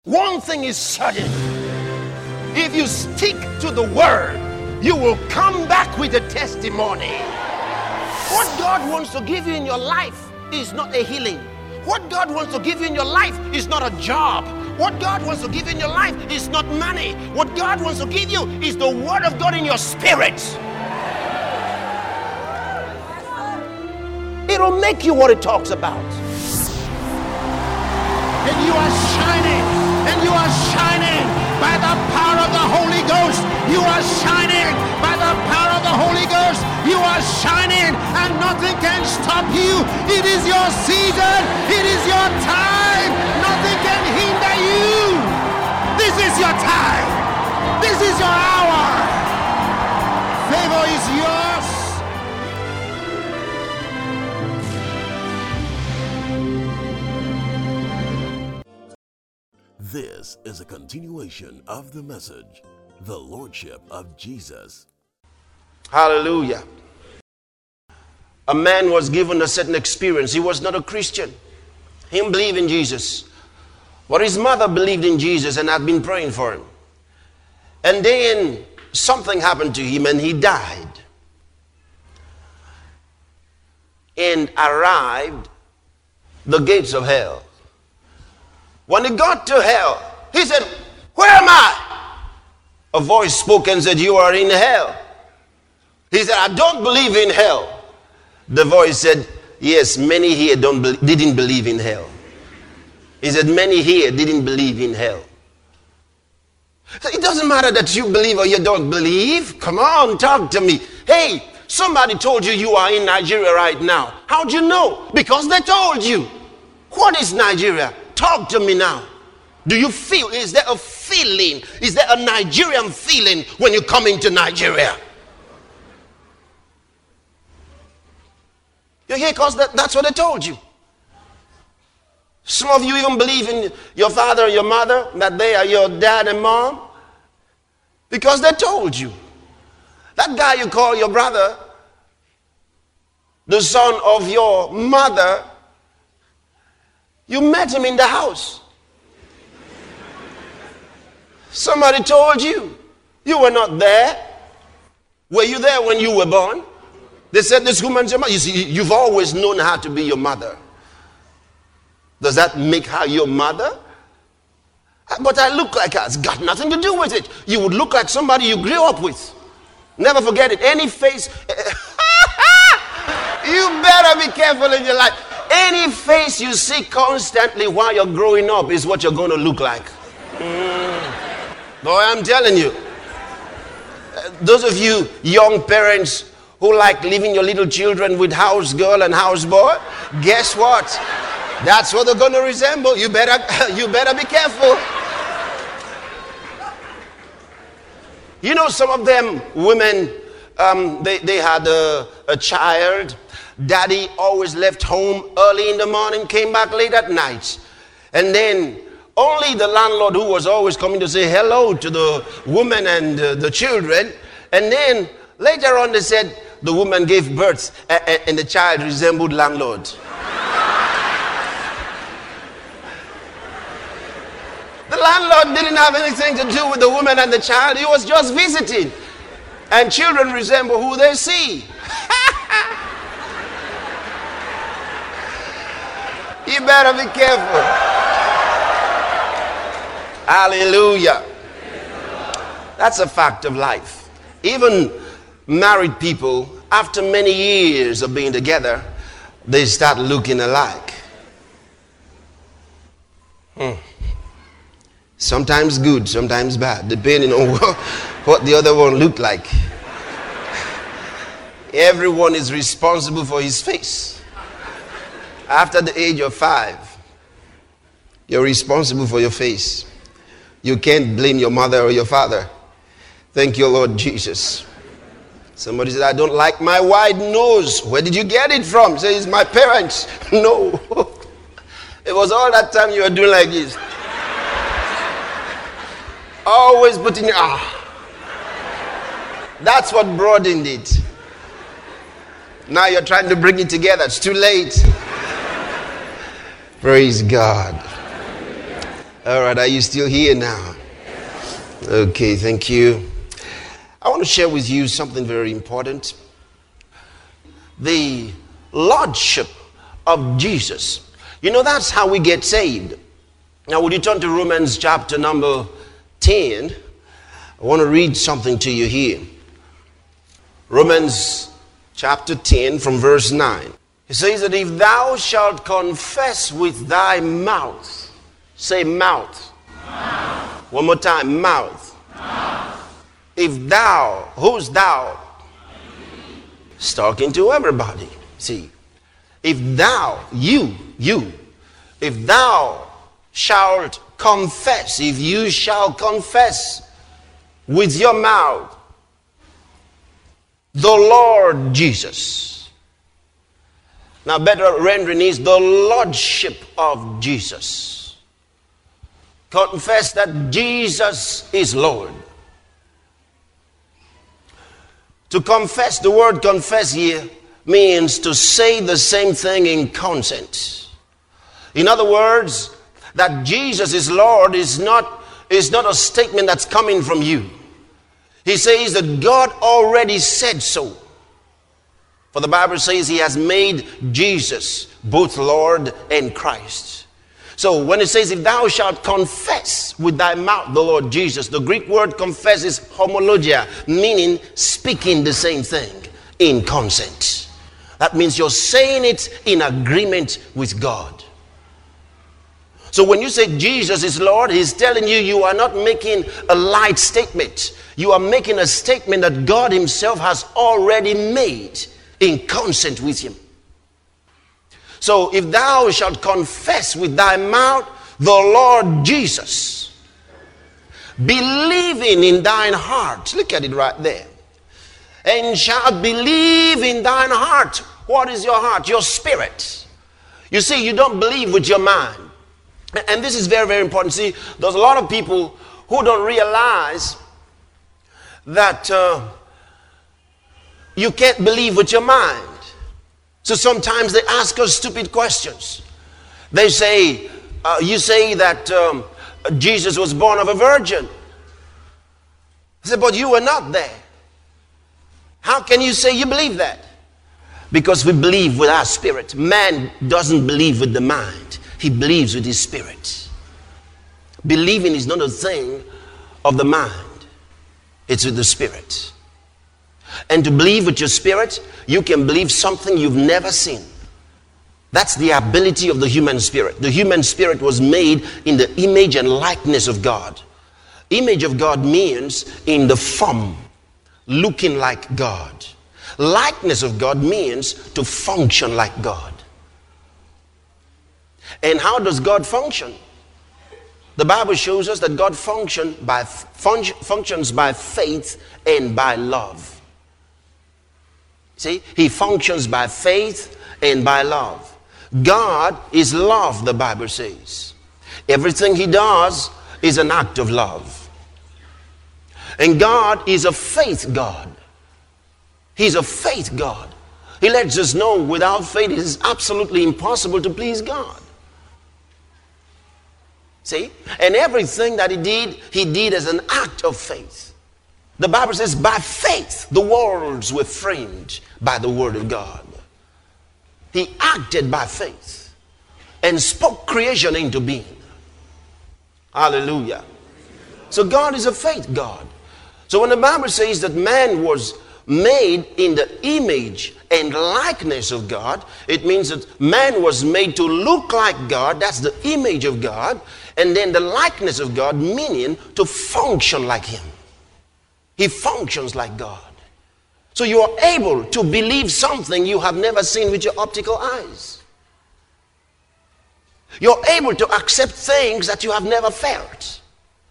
One thing is certain. If you stick to the word, you will come back with a testimony. What God wants to give you in your life is not a healing. What God wants to give you in your life is not a job. What God wants to give you in your life is not money. What God wants to give you is the word of God in your spirit. It'll make you what it talks about. And you are shining. And you are shining by the power of the Holy Ghost. You are shining by the power of the Holy Ghost. You are shining and nothing can stop you. It is your season. It is your time. Nothing can hinder you. This is your time. This is your hour. Favor is yours. This is a continuation of the message, The Lordship of Jesus. Hallelujah. A man was given a certain experience. He was not a Christian. He didn't believe in Jesus. But his mother believed in Jesus and had been praying for him. And then something happened to him and he died. And arrived the gates of hell. When he got to hell, he said, "Where am I?" A voice spoke and said, "You are in hell." He said, "I don't believe in hell." The voice said, "Yes, many here didn't believe in hell." He said, "Many here didn't believe in hell." So it doesn't matter that you believe or you don't believe. Come on, talk to me. Hey, somebody told you you are in Nigeria right now. How'd you know? Because they told you. What is Nigeria? Talk to me now. Do you feel? Is there a feeling? Is there a Nigerian feeling when you come into Nigeria? You're here because that's what they told you. Some of you even believe in your father and your mother, that they are your dad and mom, because they told you. That guy you call your brother, the son of your mother, you met him in the house. Somebody told you. You were not there. Were you there when you were born? They said this woman's your mother. You see, you've always known how to be your mother. Does that make her your mother? But I look like her. It's got nothing to do with it. You would look like somebody you grew up with. Never forget it. Any face. You better be careful in your life. Any face you see constantly while you're growing up is what you're going to look like. Boy, I'm telling you. Those of you young parents who like leaving your little children with house girl and house boy, guess what? That's what they're going to resemble. You better be careful. You know, some of them women, they had a child. Daddy always left home early in the morning, came back late at night. And then only the landlord, who was always coming to say hello to the woman and the children. And then later on they said the woman gave birth and the child resembled landlord. The landlord didn't have anything to do with the woman and the child. He was just visiting. And children resemble who they see. You better be careful. Hallelujah. That's a fact of life. Even married people, after many years of being together, they start looking alike. Sometimes good, sometimes bad, depending on what the other one looked like. Everyone is responsible for his face. After the age of 5, you're responsible for your face. You can't blame your mother or your father. Thank you, Lord Jesus. Somebody said, "I don't like my wide nose." Where did you get it from? Say, "It's my parents." No. It was all that time you were doing like this. Always putting your... That's what broadened it. Now you're trying to bring it together. It's too late. Praise God. All right, are you still here now? Okay, thank you. I want to share with you something very important. The Lordship of Jesus. You know, that's how we get saved. Now, would you turn to Romans chapter number 10? I want to read something to you here. Romans chapter 10 from verse 9. It says that if thou shalt confess with thy mouth, say mouth. Mouth. One more time, mouth. Mouth. If thou, who's thou? It's talking to everybody. See, if thou, if thou shalt confess, if you shall confess with your mouth the Lord Jesus. Now, better rendering is the Lordship of Jesus. Confess that Jesus is Lord. To confess, the word confess here means to say the same thing in consent. In other words, that Jesus is Lord is not a statement that's coming from you. He says that God already said so. For the Bible says he has made Jesus both Lord and Christ. So when it says, if thou shalt confess with thy mouth the Lord Jesus, the Greek word confess is homologia, meaning speaking the same thing in consent. That means you're saying it in agreement with God. So when you say Jesus is Lord, he's telling you, you are not making a light statement. You are making a statement that God himself has already made in consent with him. So if thou shalt confess with thy mouth the Lord Jesus, believing in thine heart, look at it right there, and shalt believe in thine heart. What is your heart? Your spirit. You see, you don't believe with your mind. And this is very, very important. See, there's a lot of people who don't realize that you can't believe with your mind. So sometimes they ask us stupid questions. They say, you say that Jesus was born of a virgin. I said, but you were not there. How can you say you believe that? Because we believe with our spirit. Man doesn't believe with the mind. He believes with his spirit. Believing is not a thing of the mind. It's with the spirit. And to believe with your spirit, you can believe something you've never seen. That's the ability of the human spirit. The human spirit was made in the image and likeness of God. Image of God means in the form, looking like God. Likeness of God means to function like God. And how does God function? The Bible shows us that God functions by faith and by love. See, he functions by faith and by love. God is love, the Bible says. Everything he does is an act of love. And God is a faith God. He's a faith God. He lets us know without faith it is absolutely impossible to please God. See? And everything that he did as an act of faith. The Bible says, by faith, the worlds were framed by the word of God. He acted by faith and spoke creation into being. Hallelujah. So God is a faith God. So when the Bible says that man was made in the image and likeness of God, it means that man was made to look like God. That's the image of God. And then the likeness of God, meaning to function like him. He functions like God. So you are able to believe something you have never seen with your optical eyes. You're able to accept things that you have never felt.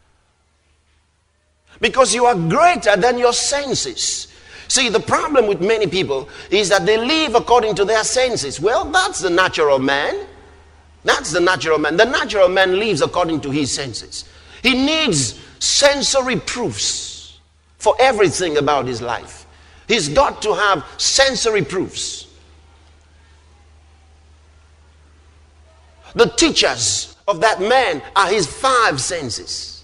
Because you are greater than your senses. See, the problem with many people is that they live according to their senses. Well, that's the natural man. That's the natural man. The natural man lives according to his senses. He needs sensory proofs for everything about his life. He's got to have sensory proofs. The teachers of that man are his five senses.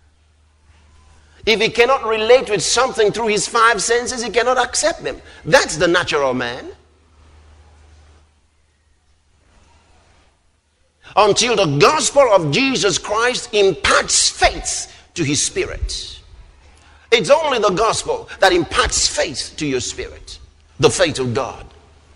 If he cannot relate with something through his five senses, he cannot accept them. That's the natural man. Until the gospel of Jesus Christ imparts faith to his spirit. It's only the gospel that imparts faith to your spirit. The faith of God.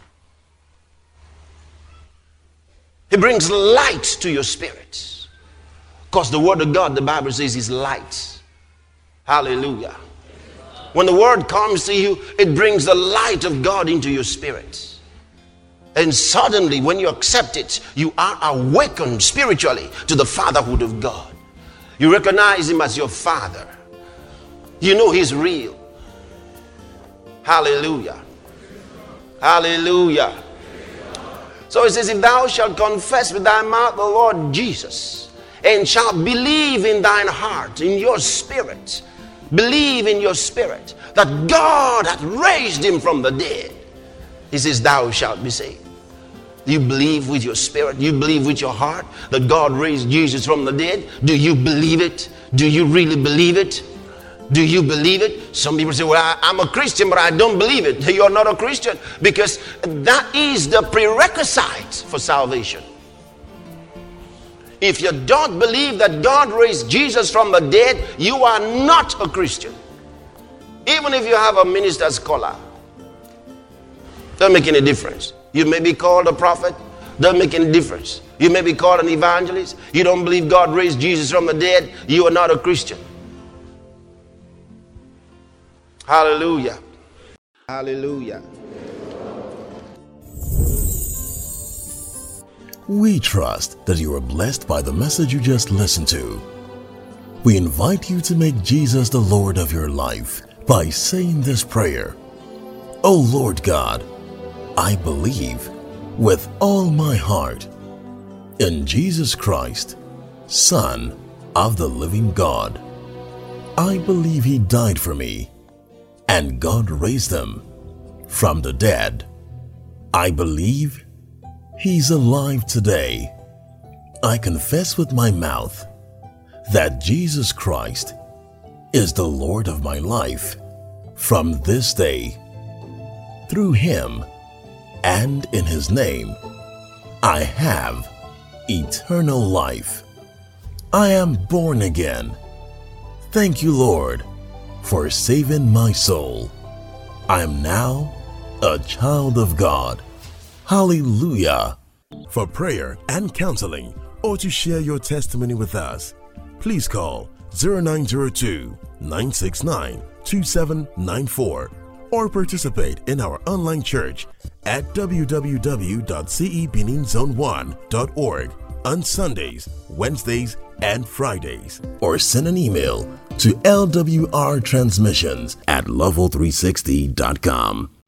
He brings light to your spirit. Because the word of God, the Bible says, is light. Hallelujah. When the word comes to you, it brings the light of God into your spirit. And suddenly, when you accept it, you are awakened spiritually to the fatherhood of God. You recognize him as your father. You know he's real. Hallelujah. Hallelujah. So it says, if thou shalt confess with thy mouth the Lord Jesus, and shalt believe in thine heart, in your spirit, believe in your spirit, that God hath raised him from the dead, he says, thou shalt be saved. You believe with your spirit, you believe with your heart that God raised Jesus from the dead. Do you believe it? Do you really believe it? Do you believe it? Some people say, well, I'm a Christian, but I don't believe it. You're not a Christian, because that is the prerequisite for salvation. If you don't believe that God raised Jesus from the dead, you are not a Christian. Even if you have a minister's collar, doesn't make any difference. You may be called a prophet, doesn't make any difference. You may be called an evangelist. You don't believe God raised Jesus from the dead, you are not a Christian. Hallelujah. Hallelujah. We trust that you are blessed by the message you just listened to. We invite you to make Jesus the Lord of your life by saying this prayer. O Lord God, I believe with all my heart in Jesus Christ, Son of the living God. I believe he died for me, and God raised him from the dead. I believe he's alive today. I confess with my mouth that Jesus Christ is the Lord of my life from this day. Through him and in his name, I have eternal life. I am born again. Thank you, Lord, for saving my soul. I am now a child of God. Hallelujah. For prayer and counseling, or to share your testimony with us, please call 0902-969-2794 or participate in our online church at www.cebeninzone1.org on Sundays, Wednesdays, and Fridays. Or send an email to lwrtransmissions@level360.com.